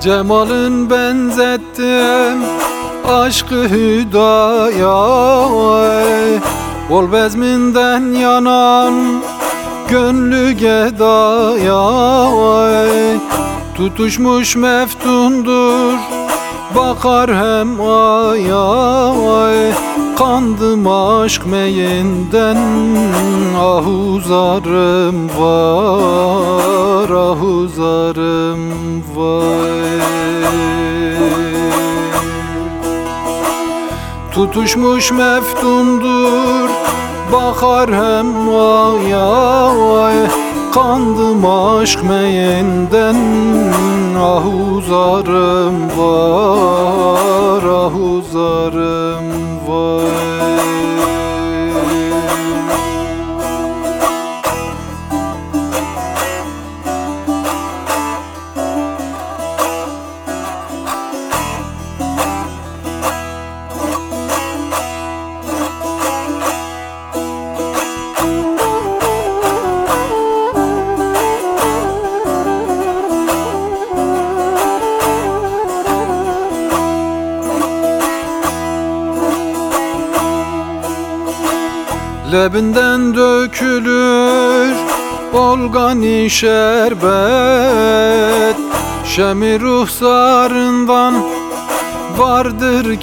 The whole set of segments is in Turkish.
Cemal'ın benzettim aşkı hüdaya, bol bezminden yanan gönlü gedaya. Tutuşmuş meftundur bakar hem aya, kandım aşk meyinden ahuzarım var, ahuzarım var. Tutuşmuş meftundur bakar hem aya, kandım aşk meyinden ahuzarım var, ahuzarım var. Lebinden dökülür olgani şerbet, şemi ruhsarından vardır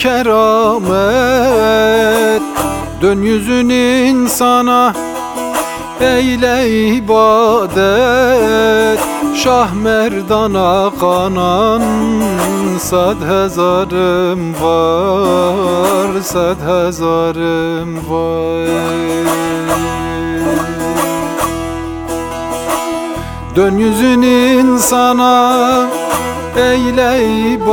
keramet. Dön yüzün insana eyle ibadet, Şah Merdan'a kanan sad hezarım var, sad hezarım var. Dön yüzün insana eyle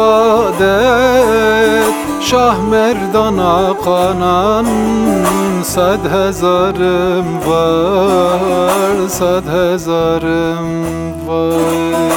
ibadet, Şah Merdan'a kanan sad hezarım var, sad hezarım var.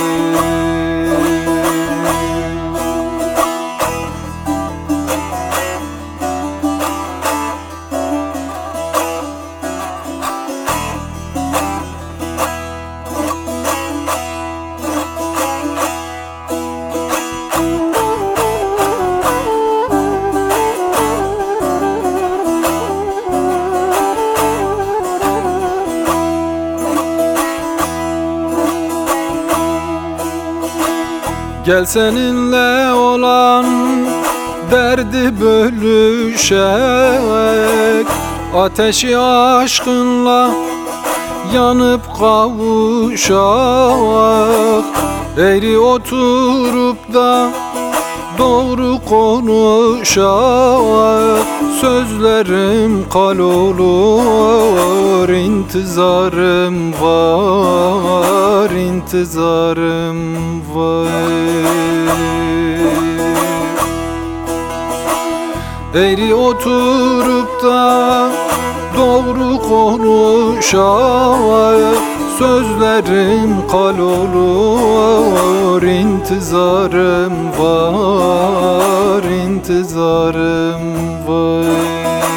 Gel seninle olan derdi bölüşek, ateşi aşkınla yanıp kavuşak. Eğri oturup da doğru konuşak, sözlerim kal olur, intizarım var, intizarım var. Eğri oturup da doğru konuşak, sözlerim kal olur, intizarım var, intizarım var.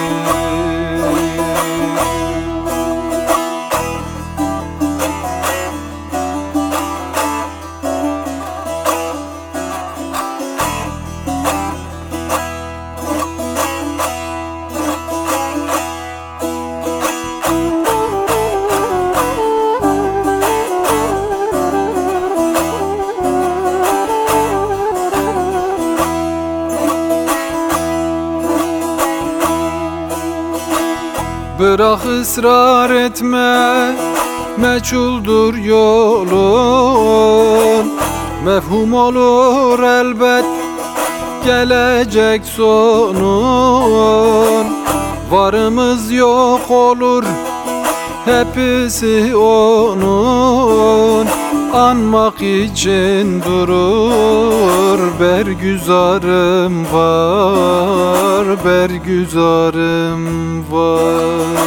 Bırak ısrar etme, meçhuldur yolun, mefhum olur elbet gelecek sonun. Varımız yok olur, hepsi onun, anmak için durur bergüzarım var, bergüzarım var.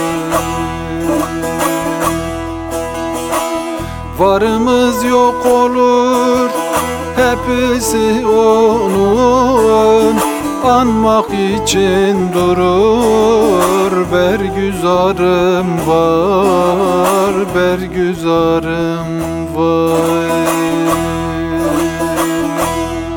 Varımız yok olur, hepsi onun, anmak için durur bergüzarım var, bergüzarım var.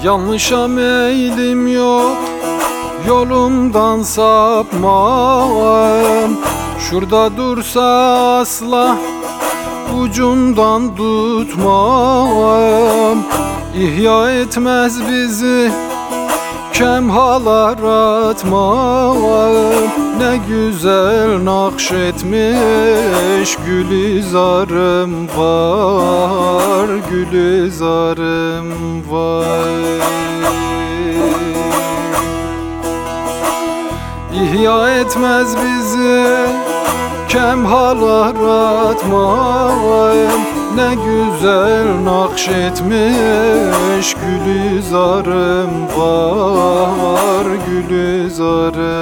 Yanlışa meylim yok, yolumdan sapmam. Şurada dursa asla ucundan tutmam. İhya etmez bizi kemhalar atmam. Ne güzel nakşetmiş gülizarım var, gülizarım var. İhya etmez bizi kemhalar atmam. Ne güzel nakşetmiş gülizarım var, gülizarım.